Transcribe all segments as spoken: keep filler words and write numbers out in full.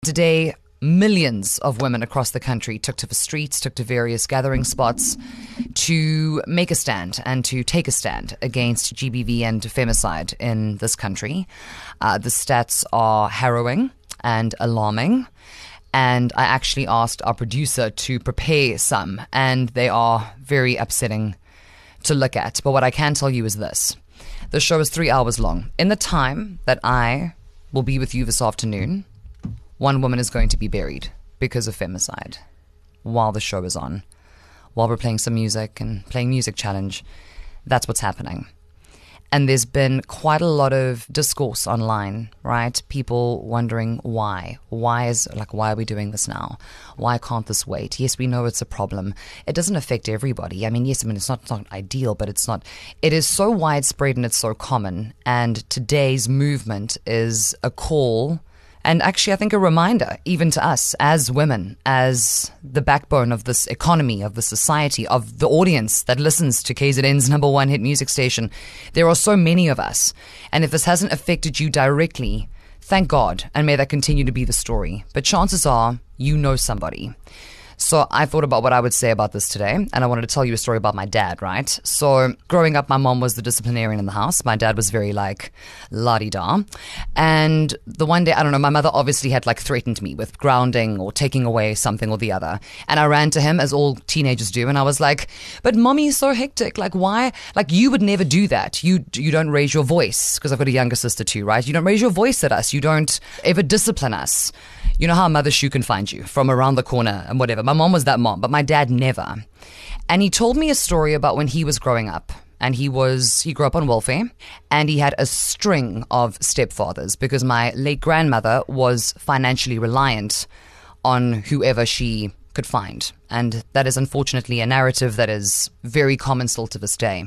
Today, millions of women across the country took to the streets, took to various gathering spots to make a stand and to take a stand against G B V and femicide in this country. Uh, the stats are harrowing and alarming. And I actually asked our producer to prepare some, and they are very upsetting to look at. But what I can tell you is this. The show is three hours long. In the time that I will be with you this afternoon, one woman is going to be buried because of femicide while the show is on. While we're playing some music and playing Music Challenge, that's what's happening. And there's been quite a lot of discourse online, right? People wondering why. Why is, like, why are we doing this now? Why can't this wait? Yes, we know it's a problem. It doesn't affect everybody. I mean, yes, I mean, it's not, it's not ideal, but it's not, it is so widespread and it's so common. And today's movement is a call, and actually, I think a reminder, even to us as women, as the backbone of this economy, of the society, of the audience that listens to K Z N's number one hit music station. There are so many of us. And if this hasn't affected you directly, thank God, and may that continue to be the story. But chances are, you know somebody. So I thought about what I would say about this today, and I wanted to tell you a story about my dad, right? So growing up, my mom was the disciplinarian in the house. My dad was very like la-di-da. And the one day, I don't know, my mother obviously had like threatened me with grounding or taking away something or the other. And I ran to him, as all teenagers do, and I was like, but mommy's so hectic. Like, why? Like, you would never do that. You, you don't raise your voice, because I've got a younger sister too, right? You don't raise your voice at us. You don't ever discipline us. You know how a mother's shoe can find you from around the corner and whatever. My mom was that mom, but my dad never. And he told me a story about when he was growing up. And he was, he grew up on welfare, and he had a string of stepfathers because my late grandmother was financially reliant on whoever she could find. And that is unfortunately a narrative that is very common still to this day.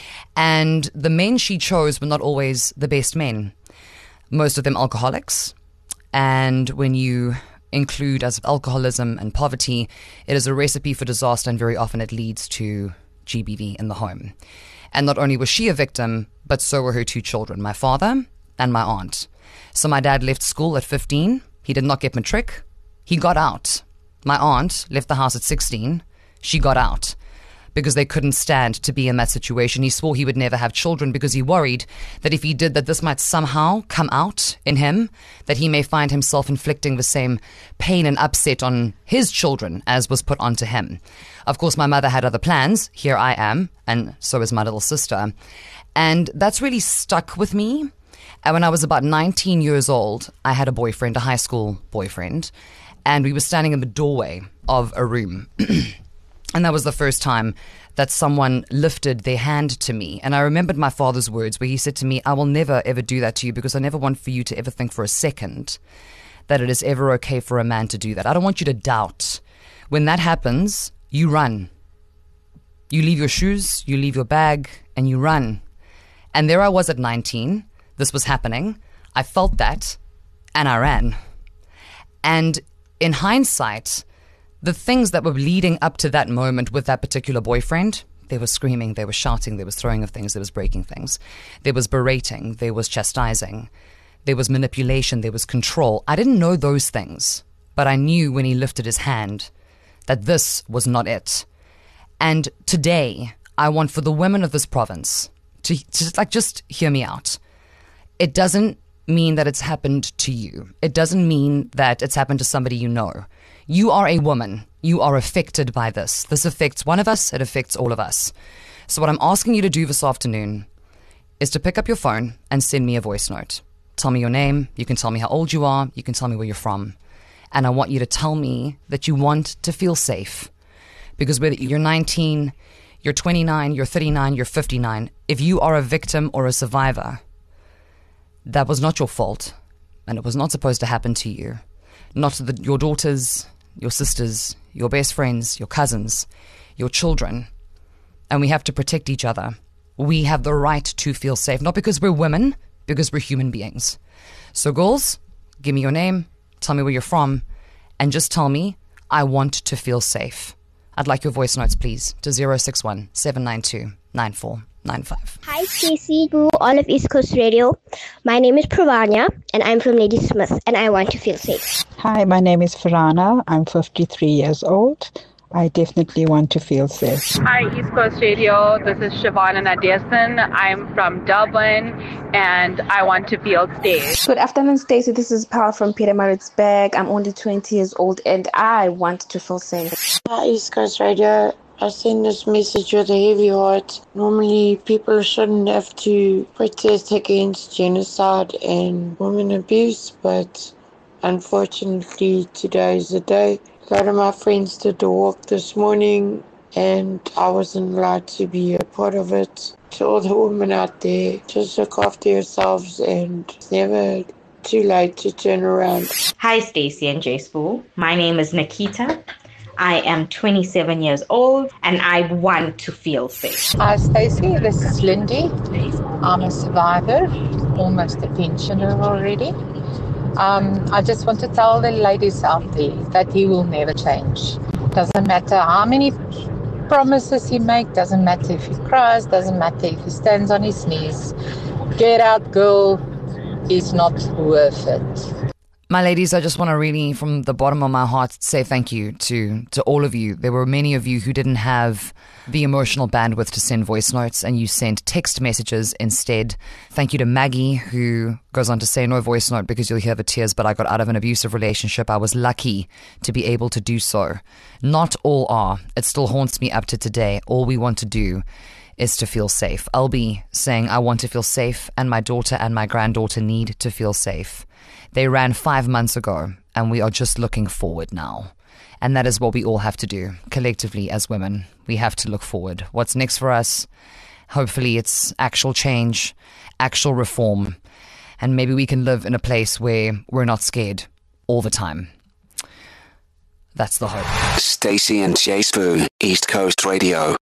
And the men she chose were not always the best men. Most of them alcoholics. And when you include as alcoholism and poverty, it is a recipe for disaster, and very often it leads to G B V in the home. And not only was she a victim, but so were her two children, my father and my aunt. So my dad left school at fifteen. He did not get matric. He got out. My aunt left the house at sixteen. She got out because they couldn't stand to be in that situation. He swore he would never have children because he worried that if he did, that this might somehow come out in him, that he may find himself inflicting the same pain and upset on his children as was put onto him. Of course, my mother had other plans. Here I am, and so is my little sister. And that's really stuck with me. And when I was about nineteen years old, I had a boyfriend, a high school boyfriend, and we were standing in the doorway of a room. And that was the first time that someone lifted their hand to me. And I remembered my father's words where he said to me, I will never ever do that to you, because I never want for you to ever think for a second that it is ever okay for a man to do that. I don't want you to doubt. When that happens, you run. You leave your shoes, you leave your bag, and you run. And there I was at nineteen. This was happening. I felt that, and I ran. And in hindsight, the things that were leading up to that moment with that particular boyfriend, they were screaming, they were shouting, there was throwing of things, there was breaking things. There was berating, there was chastising, there was manipulation, there was control. I didn't know those things, but I knew when he lifted his hand that this was not it. And today, I want for the women of this province to, to like just hear me out. It doesn't mean that it's happened to you. It doesn't mean that it's happened to somebody you know. You are a woman. You are affected by this. This affects one of us. It affects all of us. So what I'm asking you to do this afternoon is to pick up your phone and send me a voice note. Tell me your name. You can tell me how old you are. You can tell me where you're from. And I want you to tell me that you want to feel safe. Because whether you're nineteen, you're twenty-nine, you're thirty-nine, you're fifty-nine, if you are a victim or a survivor, that was not your fault. And it was not supposed to happen to you. Not to the, your daughters, your sisters, your best friends, your cousins, your children. And we have to protect each other. We have the right to feel safe, not because we're women, because we're human beings. So girls, give me your name, tell me where you're from, and just tell me, I want to feel safe. I'd like your voice notes, please, to zero six one, seven nine two, nine four nine five. Hi, Stacey, Boo, all of East Coast Radio. My name is Pravanya, and I'm from Ladysmith, and I want to feel safe. Hi, my name is Farana. I'm fifty-three years old. I definitely want to feel safe. Hi, East Coast Radio. This is Siobhan Nadesan. I'm from Dublin, and I want to feel safe. Good afternoon, Stacey. This is Paul from Pietermaritzburg. I'm only twenty years old, and I want to feel safe. Hi, East Coast Radio. I send this message with a heavy heart. Normally, people shouldn't have to protest against genocide and women abuse, but unfortunately, today is the day. A lot of my friends did the walk this morning, and I wasn't allowed to be a part of it. To all the women out there, just look after yourselves, and it's never too late to turn around. Hi, Stacey and J-Spool. My name is Nikita. I am twenty-seven years old, and I want to feel safe. Hi, Stacey. This is Lindy. I'm a survivor, almost a pensioner already. Um, I just want to tell the ladies out there that he will never change. Doesn't matter how many promises he makes, doesn't matter if he cries, doesn't matter if he stands on his knees. Get out, girl. It's not worth it. My ladies, I just want to really, from the bottom of my heart, say thank you to, to all of you. There were many of you who didn't have the emotional bandwidth to send voice notes, and you sent text messages instead. Thank you to Maggie, who goes on to say, no voice note because you'll hear the tears, but I got out of an abusive relationship. I was lucky to be able to do so. Not all are. It still haunts me up to today. All we want to do is to feel safe. I'll be saying I want to feel safe, and my daughter and my granddaughter need to feel safe. They ran five months ago, and we are just looking forward now. And that is what we all have to do, collectively as women. We have to look forward. What's next for us? Hopefully it's actual change, actual reform, and maybe we can live in a place where we're not scared all the time. That's the hope. Stacey and J-Spoon, East Coast Radio.